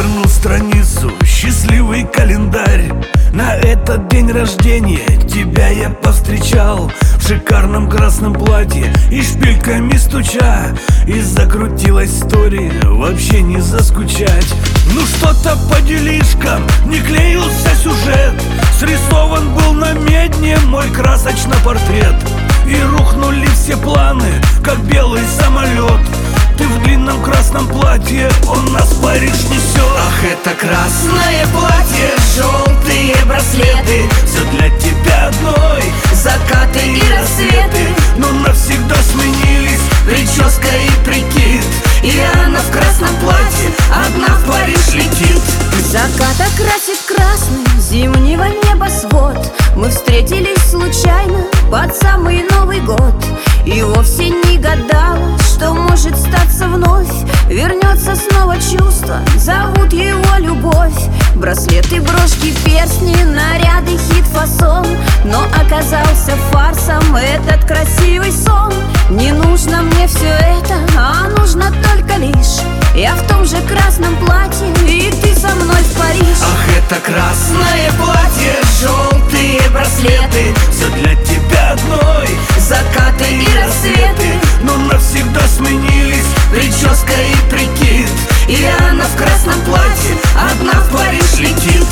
Переверну страницу, счастливый календарь. На этот день рождения тебя я повстречал в шикарном красном платье и шпильками стуча. И закрутилась история, вообще не заскучать. Ну что-то по делишкам, не клеился сюжет. Срисован был на медне мой красочный портрет. И рухнули все планы, как белый самолет. Ты в длинном красном платье, он нас в Париж несет. Ах, это красное платье, желтые браслеты, все для тебя одной, закаты и рассветы. но навсегда сменились Прическа и прикид, и она в красном платье одна в Париж летит. Закат окрасит красным зимнего небосвод. Мы встретились случайно под самый Новый год. И вовсе не гадала, что может статься вновь. Вернется снова чувство, зовут его любовь. Браслеты, брошки, перстни, наряды, хит-фасон. Но оказался фарсом этот красивый сон. Не нужно мне все это, а нужно только лишь я в том же красном платье, и ты со мной в Париж. Ах, это красное платье, желтые браслеты, все для тебя одной, закаты и рассветы. но навсегда сменились Прическа и прикид, и она в красном платье одна в Париж летит.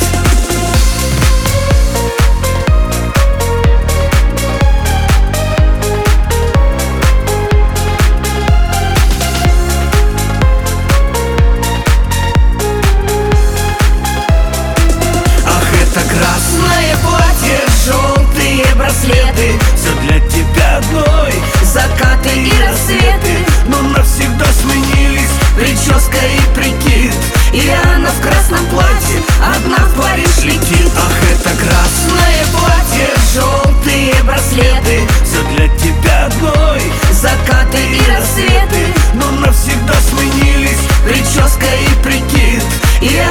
Красное платье, желтые браслеты, все для тебя одной, закаты и рассветы. но навсегда сменились Прическа и прикид, и она в красном платье одна в Париж летит. Ах, это красное платье, желтые браслеты, все для тебя одной, закаты и рассветы. но навсегда сменились Прическа и прикид, и